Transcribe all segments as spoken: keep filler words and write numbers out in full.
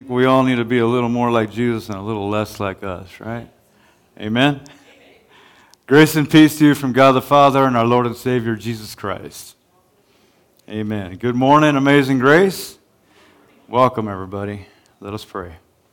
We all need to be a little more like Jesus and a little less like us, right? Amen? Grace and peace to you from God the Father and our Lord and Savior, Jesus Christ. Amen. Good morning, Amazing Grace. Welcome, everybody. Let us pray.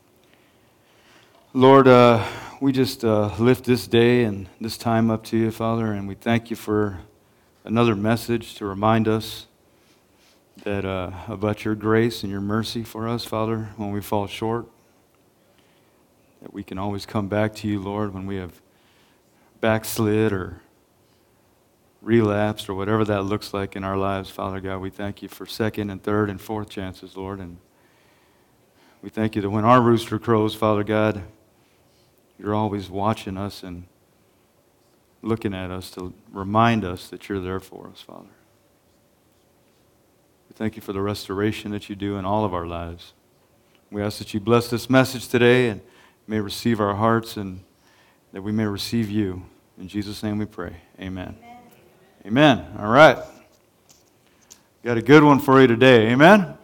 Lord, uh, we just uh, lift this day and this time up to you, Father, and we thank you for another message to remind us that uh, about your grace and your mercy for us, Father, when we fall short, that we can always come back to you, Lord, when we have backslid or relapsed or whatever that looks like in our lives, Father God. We thank you for second and third and fourth chances, Lord, and we thank you that when our rooster crows, Father God, you're always watching us and looking at us to remind us that you're there for us, Father. We thank you for the restoration that you do in all of our lives. We ask that you bless this message today and may receive our hearts and that we may receive you. In Jesus' name we pray. Amen. Amen. Amen. All right. Got a good one for you today. Amen?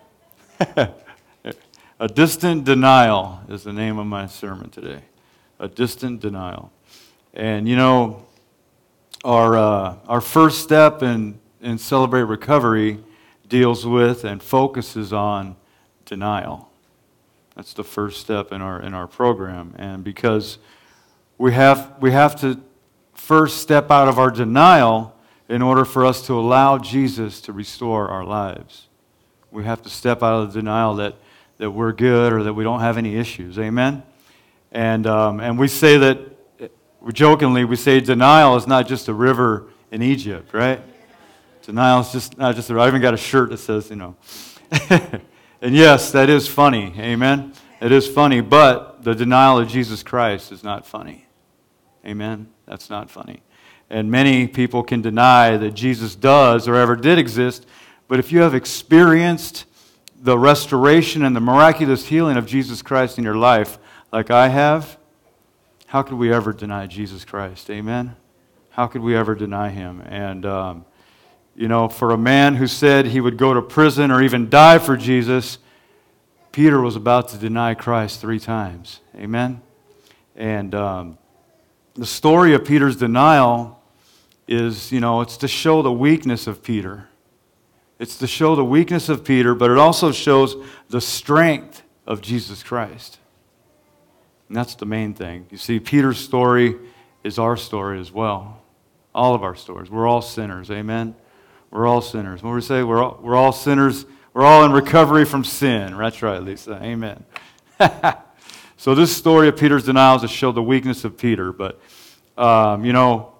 A distant denial is the name of my sermon today. A distant denial. And you know, our uh, our first step in, in Celebrate Recovery deals with and focuses on denial. That's the first step in our in our program. And because we have we have to first step out of our denial in order for us to allow Jesus to restore our lives. We have to step out of the denial that, that we're good or that we don't have any issues. Amen? And um, and we say that, we jokingly, we say denial is not just a river in Egypt, right? Denial is just not just a river. I even got a shirt that says, you know. And yes, that is funny. Amen? It is funny, but the denial of Jesus Christ is not funny. Amen? That's not funny. And many people can deny that Jesus does or ever did exist, but if you have experienced the restoration and the miraculous healing of Jesus Christ in your life, like I have, how could we ever deny Jesus Christ? Amen? How could we ever deny him? And, um, you know, for a man who said he would go to prison or even die for Jesus, Peter was about to deny Christ three times. Amen? And um, the story of Peter's denial is, you know, it's to show the weakness of Peter. It's to show the weakness of Peter, but it also shows the strength of Jesus Christ. And that's the main thing. You see, Peter's story is our story as well. All of our stories. We're all sinners. Amen? We're all sinners. When we say we're all, we're all sinners, we're all in recovery from sin. That's right, Lisa. Amen. So this story of Peter's denial is to show the weakness of Peter. But, um, you know,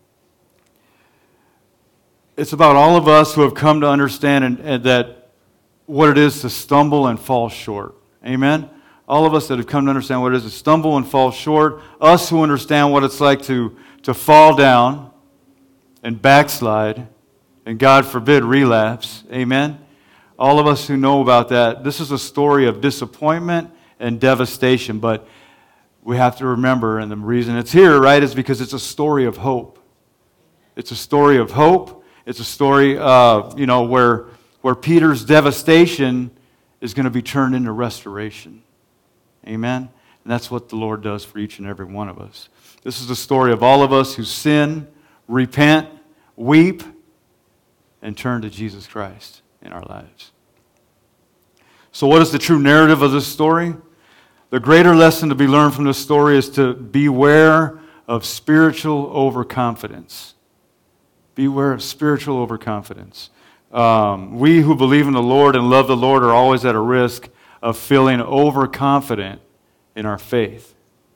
it's about all of us who have come to understand and, and that what it is to stumble and fall short. Amen? All of us that have come to understand what it is to stumble and fall short. Us who understand what it's like to, to fall down and backslide and, God forbid, relapse. Amen? All of us who know about that, this is a story of disappointment and devastation, but we have to remember, and the reason it's here, right, is because it's a story of hope. It's a story of hope. It's a story, uh, you know, where, where Peter's devastation is going to be turned into restoration. Amen? And that's what the Lord does for each and every one of us. This is the story of all of us who sin, repent, weep, and turn to Jesus Christ in our lives. So what is the true narrative of this story? The greater lesson to be learned from this story is to beware of spiritual overconfidence. Beware of spiritual overconfidence. Um, we who believe in the Lord and love the Lord are always at a risk of feeling overconfident in our faith.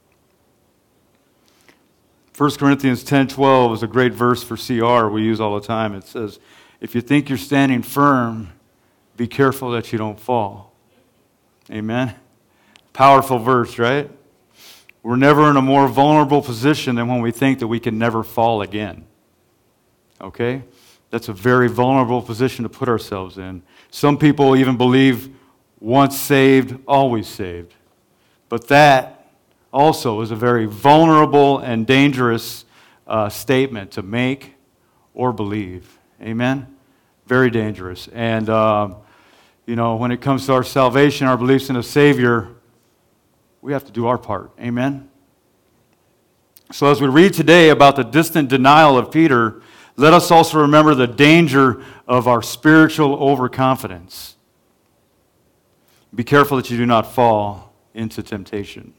First Corinthians ten twelve is a great verse for C R we use all the time. It says, if you think you're standing firm, be careful that you don't fall. Amen? Powerful verse, right? We're never in a more vulnerable position than when we think that we can never fall again. Okay? That's a very vulnerable position to put ourselves in. Some people even believe once saved, always saved. But that also is a very vulnerable and dangerous uh, statement to make or believe. Amen? Very dangerous. And, um, you know, when it comes to our salvation, our beliefs in a Savior, we have to do our part. Amen? So as we read today about the distant denial of Peter, let us also remember the danger of our spiritual overconfidence. Be careful that you do not fall into temptation.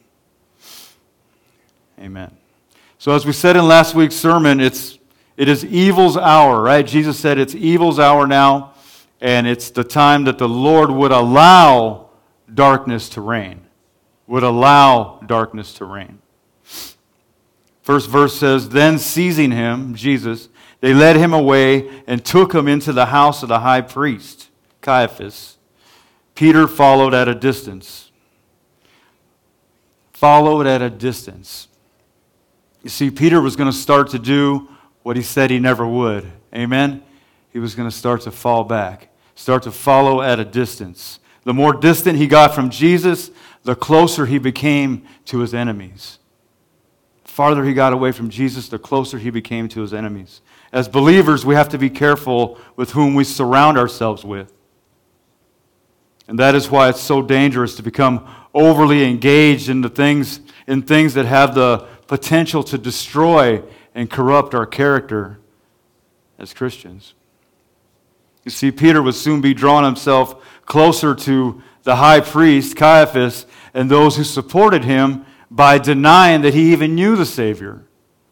Amen. So as we said in last week's sermon, it's it is evil's hour, right? Jesus said it's evil's hour now, and it's the time that the Lord would allow darkness to reign. Would allow darkness to reign. First verse says, then seizing him, Jesus, they led him away and took him into the house of the high priest, Caiaphas. Peter followed at a distance. Followed at a distance. You see, Peter was going to start to do what he said he never would. Amen? He was going to start to fall back. Start to follow at a distance. The more distant he got from Jesus, the closer he became to his enemies. The farther he got away from Jesus, the closer he became to his enemies. As believers, we have to be careful with whom we surround ourselves with. And that is why it's so dangerous to become overly engaged in the things, in things that have the potential to destroy and corrupt our character as Christians. You see, Peter would soon be drawing himself closer to the high priest, Caiaphas, and those who supported him by denying that he even knew the Savior.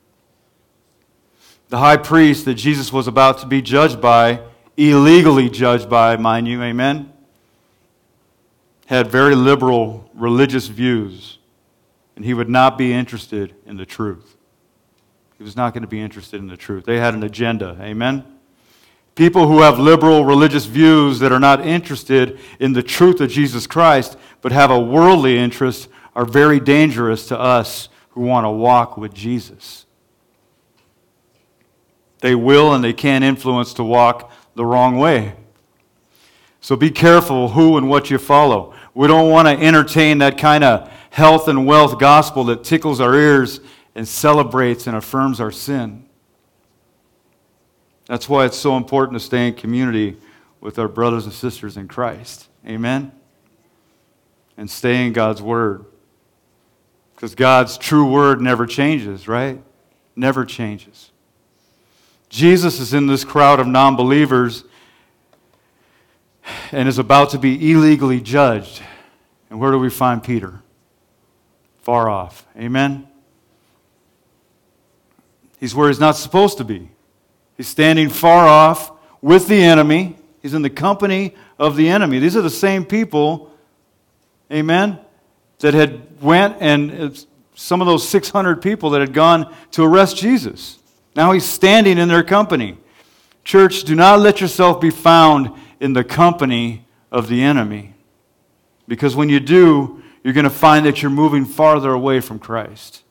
The high priest that Jesus was about to be judged by, illegally judged by, mind you, amen, had very liberal religious views, and he would not be interested in the truth. He was not going to be interested in the truth. They had an agenda, amen? People who have liberal religious views that are not interested in the truth of Jesus Christ, but have a worldly interest, are very dangerous to us who want to walk with Jesus. They will and they can influence to walk the wrong way. So be careful who and what you follow. We don't want to entertain that kind of health and wealth gospel that tickles our ears and celebrates and affirms our sin. That's why it's so important to stay in community with our brothers and sisters in Christ. Amen? And stay in God's Word. Because God's true Word never changes, right? Never changes. Jesus is in this crowd of non-believers and is about to be illegally judged. And where do we find Peter? Far off. Amen? He's where he's not supposed to be. He's standing far off with the enemy. He's in the company of the enemy. These are the same people, amen, that had went and some of those six hundred people that had gone to arrest Jesus. Now he's standing in their company. Church, do not let yourself be found in the company of the enemy. Because when you do, you're going to find that you're moving farther away from Christ.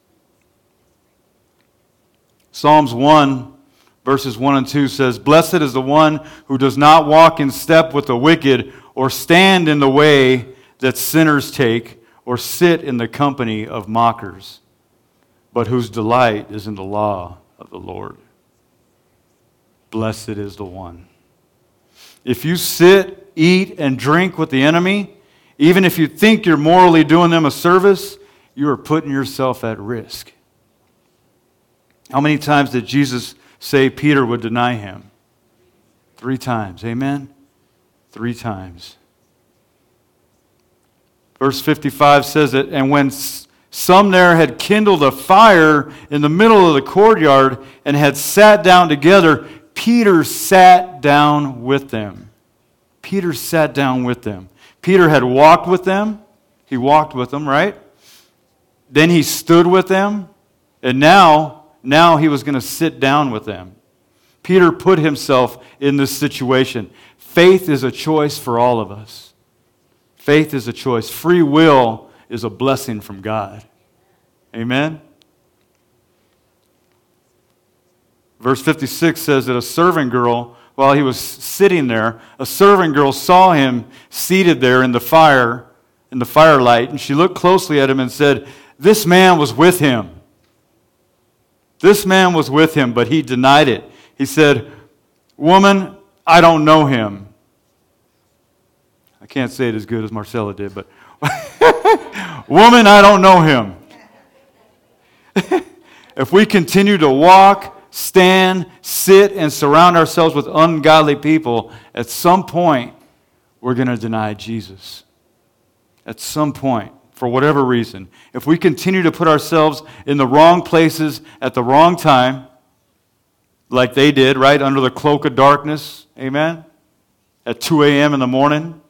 Psalms one, verses one and two says, blessed is the one who does not walk in step with the wicked, or stand in the way that sinners take, or sit in the company of mockers, but whose delight is in the law of the Lord. Blessed is the one. If you sit, eat, and drink with the enemy, even if you think you're morally doing them a service, you are putting yourself at risk. How many times did Jesus say Peter would deny him? Three times. Amen? Three times. Verse fifty-five says that, and when some there had kindled a fire in the middle of the courtyard and had sat down together, Peter sat down with them. Peter sat down with them. Peter had walked with them. He walked with them, right? Then he stood with them. And now, now he was going to sit down with them. Peter put himself in this situation. Faith is a choice for all of us. Faith is a choice. Free will is a blessing from God. Amen? Verse fifty-six says that a servant girl, while he was sitting there, a servant girl saw him seated there in the fire, in the firelight, and she looked closely at him and said, this man was with him. This man was with him, but he denied it. He said, woman, I don't know him. can't say it as good as Marcella did, but woman, I don't know him. If we continue to walk, stand, sit, and surround ourselves with ungodly people, at some point, we're going to deny Jesus. At some point, for whatever reason. If we continue to put ourselves in the wrong places at the wrong time, like they did, right, under the cloak of darkness, amen, at two a.m. in the morning.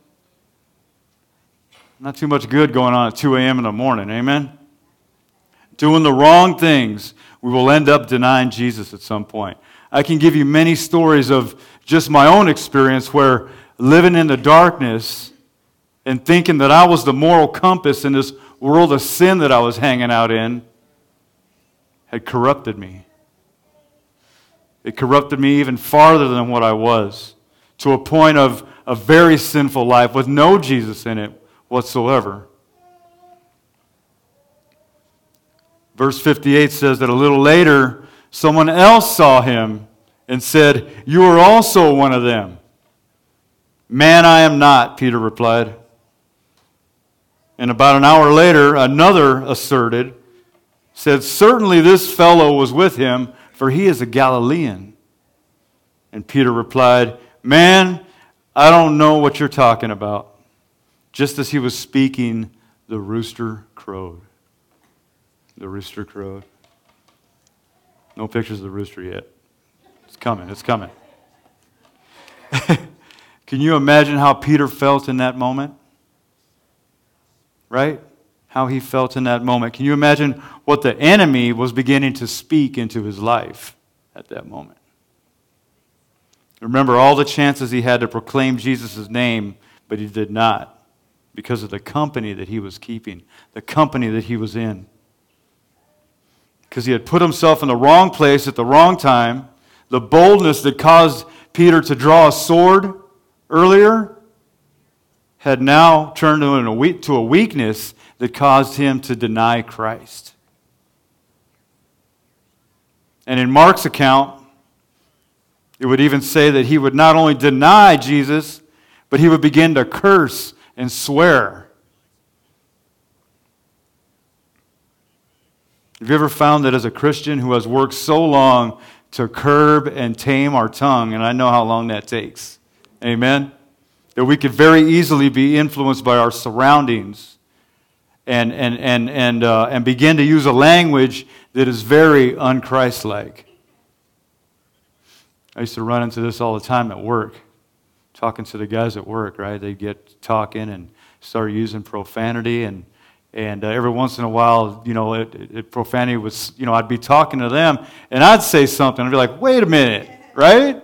Not too much good going on at two a.m. in the morning, amen. Doing the wrong things, we will end up denying Jesus at some point. I can give you many stories of just my own experience where living in the darkness and thinking that I was the moral compass in this world of sin that I was hanging out in had corrupted me. It corrupted me even farther than what I was, to a point of a very sinful life with no Jesus in it whatsoever. Verse fifty-eight says that a little later, someone else saw him and said, "You are also one of them." "Man, I am not," Peter replied. And about an hour later, another asserted, said, "Certainly this fellow was with him, for he is a Galilean." And Peter replied, "Man, I don't know what you're talking about." Just as he was speaking, the rooster crowed. The rooster crowed. No pictures of the rooster yet. It's coming, it's coming. Can you imagine how Peter felt in that moment? Right? How he felt in that moment. Can you imagine what the enemy was beginning to speak into his life at that moment? Remember all the chances he had to proclaim Jesus' name, but he did not because of the company that he was keeping, the company that he was in. Because he had put himself in the wrong place at the wrong time. The boldness that caused Peter to draw a sword earlier had now turned to a weakness that caused him to deny Christ. And in Mark's account, it would even say that he would not only deny Jesus, but he would begin to curse and swear. Have you ever found that as a Christian who has worked so long to curb and tame our tongue, and I know how long that takes, amen, that we could very easily be influenced by our surroundings and, and, and, and, uh, and begin to use a language that is very un-Christ-like. I used to run into this all the time at work, talking to the guys at work, right? They'd get talking and start using profanity, and And uh, every once in a while, you know, it, it, profanity was, you know, I'd be talking to them, and I'd say something, I'd be like, wait a minute, right?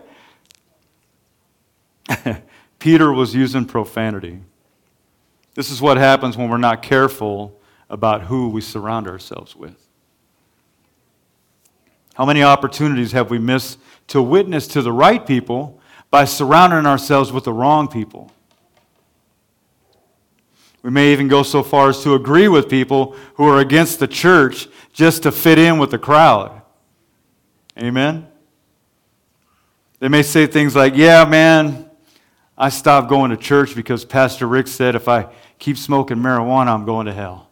Peter was using profanity. This is what happens when we're not careful about who we surround ourselves with. How many opportunities have we missed to witness to the right people by surrounding ourselves with the wrong people? We may even go so far as to agree with people who are against the church just to fit in with the crowd. Amen? They may say things like, yeah, man, I stopped going to church because Pastor Rick said if I keep smoking marijuana, I'm going to hell.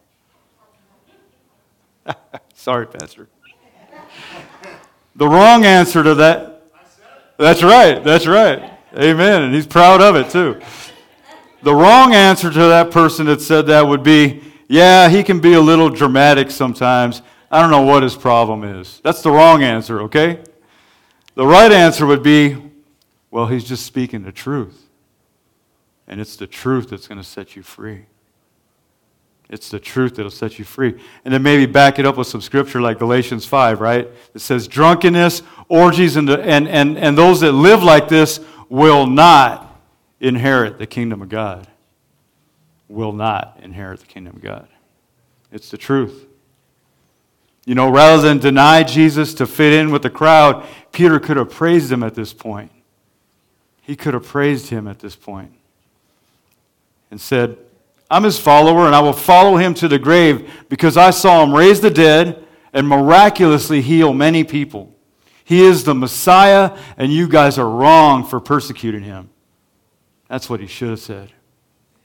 Sorry, Pastor. The wrong answer to that, that's right, that's right. Amen, and he's proud of it too. The wrong answer to that person that said that would be, yeah, he can be a little dramatic sometimes. I don't know what his problem is. That's the wrong answer, okay? The right answer would be, well, he's just speaking the truth. And it's the truth that's going to set you free. It's the truth that'll set you free. And then maybe back it up with some scripture like Galatians five, right? It says, drunkenness, orgies, and, and, and, and those that live like this will not inherit the kingdom of God. Will not inherit the kingdom of God. It's the truth. You know, rather than deny Jesus to fit in with the crowd, Peter could have praised him at this point. He could have praised him at this point and said, I'm his follower and I will follow him to the grave because I saw him raise the dead and miraculously heal many people. He is the Messiah and you guys are wrong for persecuting him. That's what he should have said.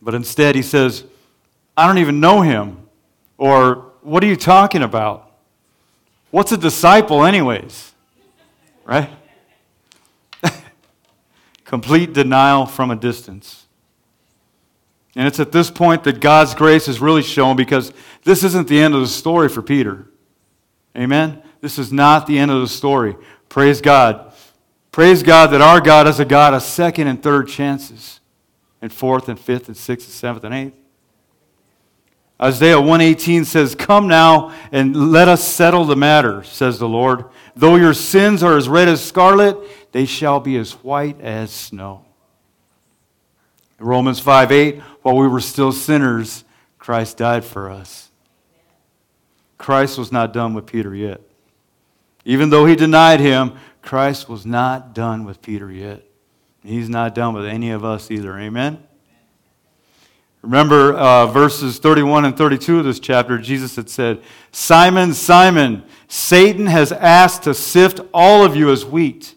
But instead he says, I don't even know him. Or, what are you talking about? What's a disciple anyways? Right? Complete denial from a distance. And it's at this point that God's grace is really shown, because this isn't the end of the story for Peter. Amen? This is not the end of the story. Praise God. Praise God that our God is a God of second and third chances, and fourth and fifth and sixth and seventh and eighth. Isaiah one eighteen says, come now and let us settle the matter, says the Lord. Though your sins are as red as scarlet, they shall be as white as snow. Romans five eight, while we were still sinners, Christ died for us. Christ was not done with Peter yet. Even though he denied him, Christ was not done with Peter yet. He's not done with any of us either. Amen? Remember uh, verses thirty-one and thirty-two of this chapter, Jesus had said, Simon, Simon, Satan has asked to sift all of you as wheat.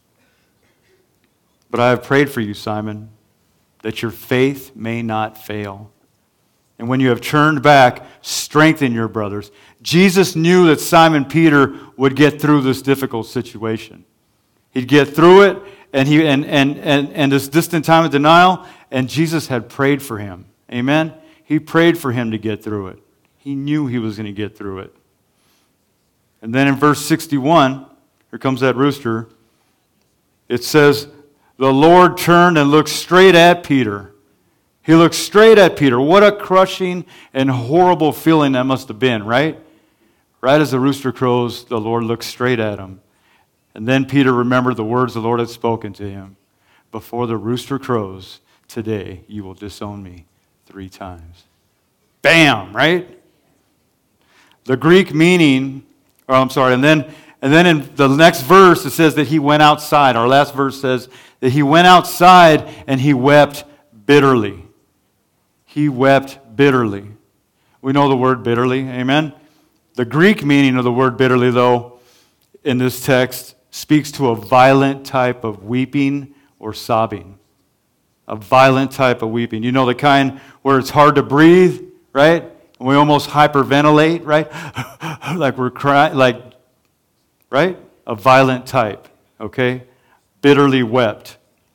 But I have prayed for you, Simon, that your faith may not fail. And when you have turned back, strengthen your brothers. Jesus knew that Simon Peter would get through this difficult situation. He'd get through it, and he and and and, and this distant time of denial, and Jesus had prayed for him. Amen? He prayed for him to get through it. He knew he was going to get through it. And then in verse sixty-one, here comes that rooster. It says, the Lord turned and looked straight at Peter. He looked straight at Peter. What a crushing and horrible feeling that must have been, right? Right as the rooster crows, the Lord looked straight at him. And then Peter remembered the words the Lord had spoken to him. Before the rooster crows, today you will disown me three times. Bam, right? The Greek meaning, or I'm sorry, and then and then in the next verse it says that he went outside. Our last verse says that he went outside and he wept bitterly. He wept bitterly. We know the word bitterly, amen? The Greek meaning of the word bitterly, though, in this text, speaks to a violent type of weeping or sobbing. A violent type of weeping. You know, the kind where it's hard to breathe, right? And we almost hyperventilate, right? Like we're crying, like, right? A violent type, okay? Bitterly wept.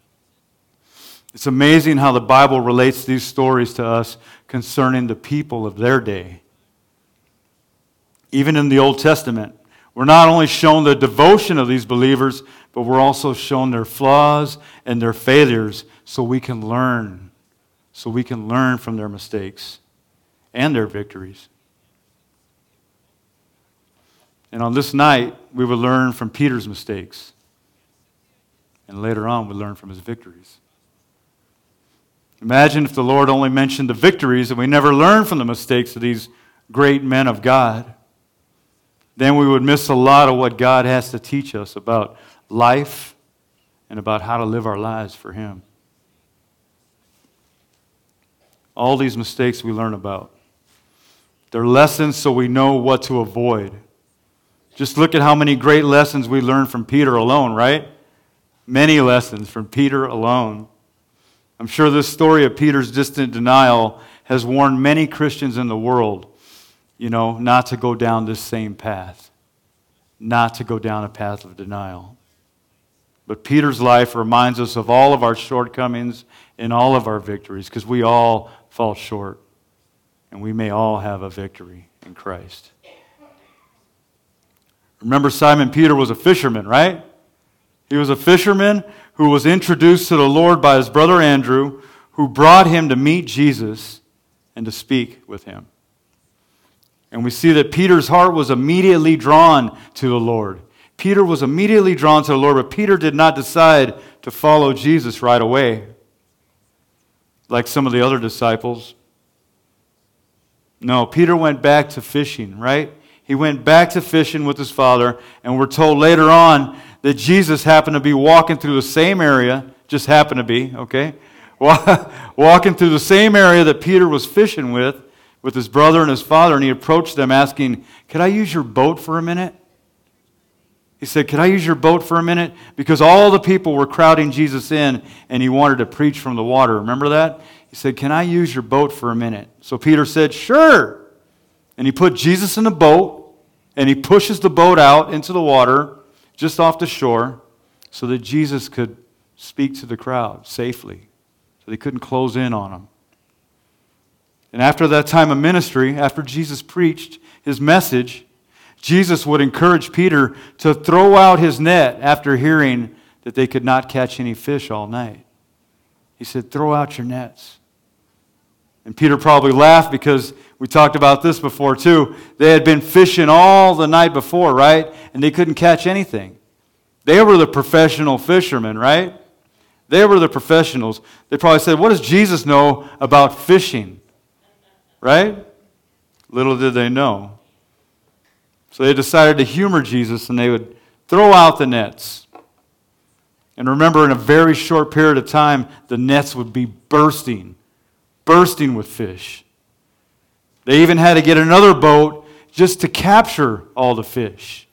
It's amazing how the Bible relates these stories to us concerning the people of their day. Even in the Old Testament, we're not only shown the devotion of these believers, but we're also shown their flaws and their failures so we can learn, so we can learn from their mistakes and their victories. And on this night, we will learn from Peter's mistakes. And later on, we learn from his victories. Imagine if the Lord only mentioned the victories and we never learned from the mistakes of these great men of God. Then we would miss a lot of what God has to teach us about life and about how to live our lives for Him. All these mistakes we learn about. They're lessons so we know what to avoid. Just look at how many great lessons we learned from Peter alone, right? Many lessons from Peter alone. I'm sure this story of Peter's distant denial has warned many Christians in the world, you know, not to go down this same path. Not to go down a path of denial. But Peter's life reminds us of all of our shortcomings and all of our victories, because we all fall short. And we may all have a victory in Christ. Remember, Simon Peter was a fisherman, right? He was a fisherman who was introduced to the Lord by his brother Andrew, who brought him to meet Jesus and to speak with him. And we see that Peter's heart was immediately drawn to the Lord. Peter was immediately drawn to the Lord, but Peter did not decide to follow Jesus right away, like some of the other disciples. No, Peter went back to fishing, right? He went back to fishing with his father, and we're told later on that Jesus happened to be walking through the same area, just happened to be, okay? Walking through the same area that Peter was fishing with, with his brother and his father, and he approached them asking, "Could I use your boat for a minute?" He said, "Could I use your boat for a minute?" Because all the people were crowding Jesus in, and he wanted to preach from the water. Remember that? He said, can I use your boat for a minute? So Peter said, sure. And he put Jesus in the boat, and he pushes the boat out into the water, just off the shore, so that Jesus could speak to the crowd safely, so they couldn't close in on him. And after that time of ministry, after Jesus preached his message, Jesus would encourage Peter to throw out his net after hearing that they could not catch any fish all night. He said, throw out your nets. And Peter probably laughed because we talked about this before too. They had been fishing all the night before, right? And they couldn't catch anything. They were the professional fishermen, right? They were the professionals. They probably said, what does Jesus know about fishing? Right? Little did they know. So they decided to humor Jesus, and they would throw out the nets. And remember, in a very short period of time, the nets would be bursting, bursting with fish. They even had to get another boat just to capture all the fish.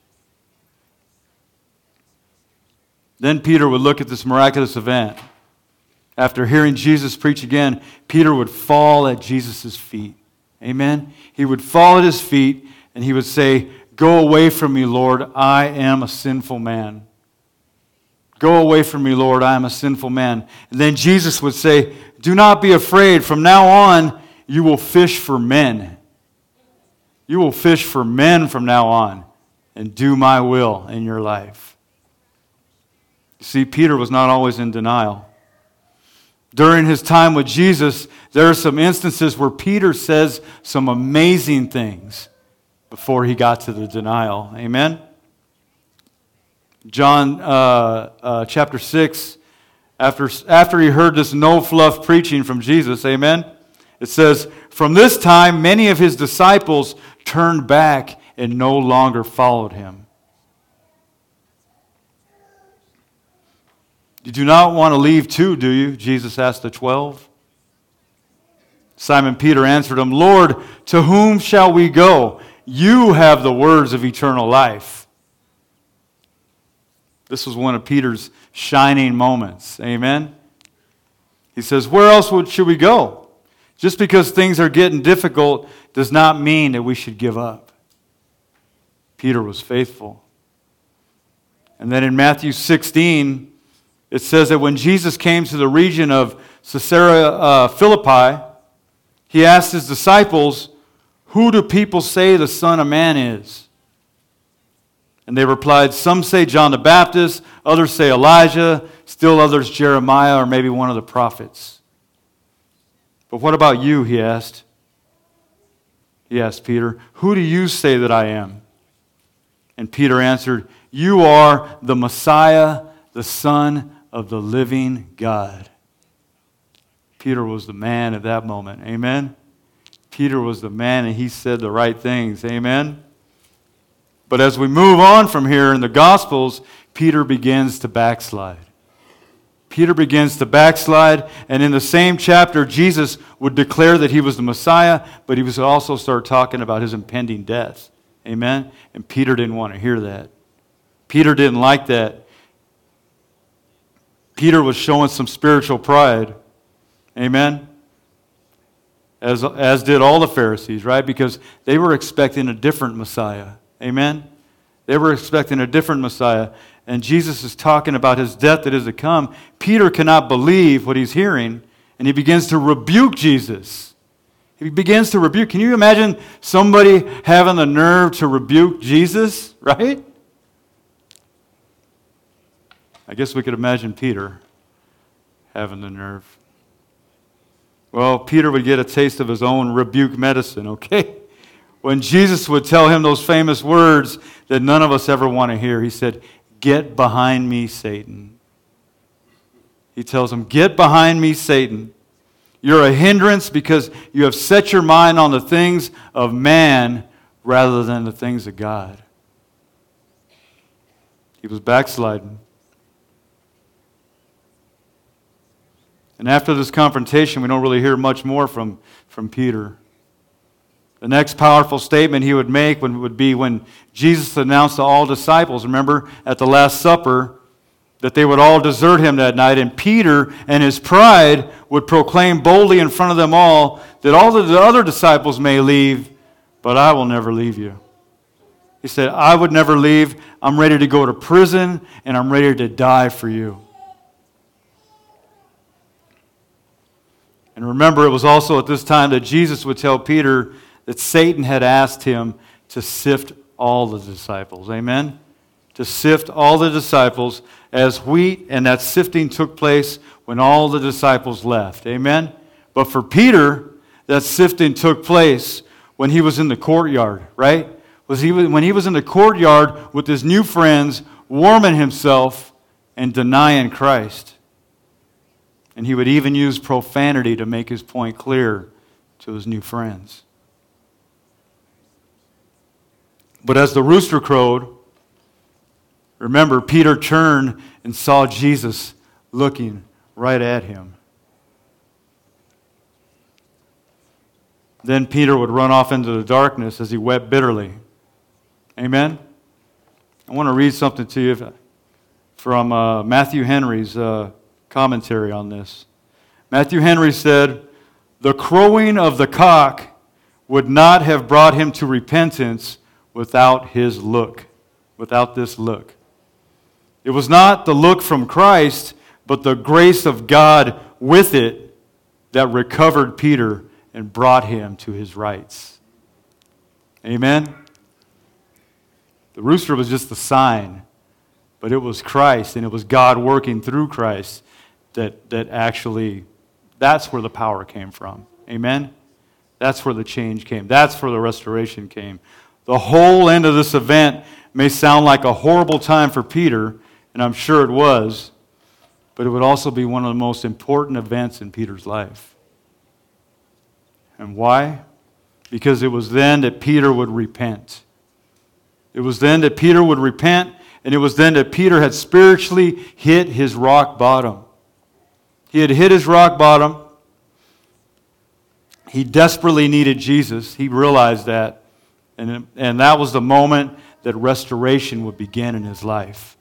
Then Peter would look at this miraculous event. After hearing Jesus preach again, Peter would fall at Jesus' feet. Amen? He would fall at his feet and he would say, go away from me, Lord, I am a sinful man. Go away from me, Lord, I am a sinful man. And then Jesus would say, do not be afraid. From now on, you will fish for men. You will fish for men from now on and do my will in your life. You see, Peter was not always in denial. During his time with Jesus, there are some instances where Peter says some amazing things before he got to the denial. Amen? John uh, uh, chapter six, after, after he heard this no-fluff preaching from Jesus, amen, it says, from this time many of his disciples turned back and no longer followed him. You do not want to leave too, do you? Jesus asked the twelve. Simon Peter answered him, Lord, to whom shall we go? You have the words of eternal life. This was one of Peter's shining moments. Amen? He says, where else would, should we go? Just because things are getting difficult does not mean that we should give up. Peter was faithful. And then in Matthew sixteen, it says that when Jesus came to the region of Caesarea uh, Philippi, he asked his disciples, who do people say the Son of Man is? And they replied, some say John the Baptist, others say Elijah, still others Jeremiah, or maybe one of the prophets. But what about you, he asked. He asked Peter, who do you say that I am? And Peter answered, you are the Messiah, the Son of the living God. Peter was the man at that moment. Amen? Peter was the man, and he said the right things. Amen? But as we move on from here in the Gospels, Peter begins to backslide. Peter begins to backslide, and in the same chapter, Jesus would declare that he was the Messiah, but he would also start talking about his impending death. Amen? And Peter didn't want to hear that. Peter didn't like that. Peter was showing some spiritual pride. Amen? As, as did all the Pharisees, right? Because they were expecting a different Messiah. Amen? They were expecting a different Messiah. And Jesus is talking about his death that is to come. Peter cannot believe what he's hearing, and he begins to rebuke Jesus. He begins to rebuke. Can you imagine somebody having the nerve to rebuke Jesus, right? I guess we could imagine Peter having the nerve. Well, Peter would get a taste of his own rebuke medicine, okay? When Jesus would tell him those famous words that none of us ever want to hear, he said, get behind me, Satan. He tells him, get behind me, Satan. You're a hindrance because you have set your mind on the things of man rather than the things of God. He was backsliding. And after this confrontation, we don't really hear much more from, from Peter. The next powerful statement he would make would be when Jesus announced to all disciples, remember, at the Last Supper, that they would all desert him that night, and Peter and his pride would proclaim boldly in front of them all that all of the other disciples may leave, but I will never leave you. He said, I would never leave. I'm ready to go to prison, and I'm ready to die for you. And remember, it was also at this time that Jesus would tell Peter that Satan had asked him to sift all the disciples. Amen? To sift all the disciples as wheat, and that sifting took place when all the disciples left. Amen? But for Peter, that sifting took place when he was in the courtyard, right? Was he when he was in the courtyard with his new friends, warming himself and denying Christ. And he would even use profanity to make his point clear to his new friends. But as the rooster crowed, remember, Peter turned and saw Jesus looking right at him. Then Peter would run off into the darkness as he wept bitterly. Amen? I want to read something to you from uh, Matthew Henry's uh, commentary on this. Matthew Henry said, the crowing of the cock would not have brought him to repentance without his look, without this look. It was not the look from Christ, but the grace of God with it that recovered Peter and brought him to his rights. Amen? The rooster was just a sign, but it was Christ, and it was God working through Christ that, that actually, that's where the power came from. Amen? That's where the change came. That's where the restoration came. The whole end of this event may sound like a horrible time for Peter, and I'm sure it was, but it would also be one of the most important events in Peter's life. And why? Because it was then that Peter would repent. It was then that Peter would repent, and it was then that Peter had spiritually hit his rock bottom. He had hit his rock bottom. He desperately needed Jesus. He realized that. And, and that was the moment that restoration would begin in his life.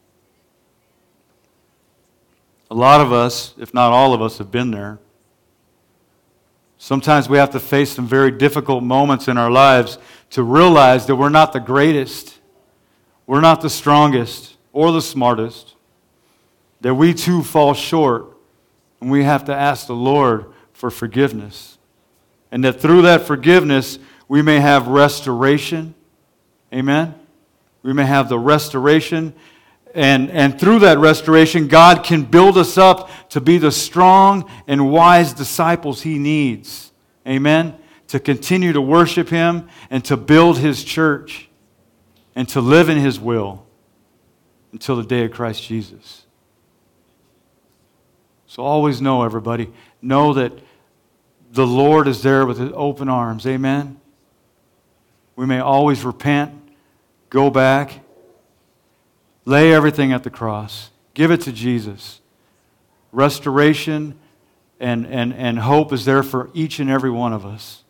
A lot of us, if not all of us, have been there. Sometimes we have to face some very difficult moments in our lives to realize that we're not the greatest, we're not the strongest or the smartest, that we too fall short, and we have to ask the Lord for forgiveness. And that through that forgiveness, we may have restoration. Amen? We may have the restoration, and, and through that restoration, God can build us up to be the strong and wise disciples He needs. Amen? To continue to worship Him and to build His church and to live in His will until the day of Christ Jesus. So always know, everybody, know that the Lord is there with His open arms. Amen? We may always repent, go back, lay everything at the cross, give it to Jesus. Restoration and, and, and hope is there for each and every one of us.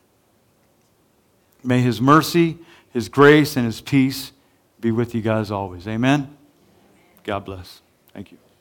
May His mercy, His grace, and His peace be with you guys always. Amen? God bless. Thank you.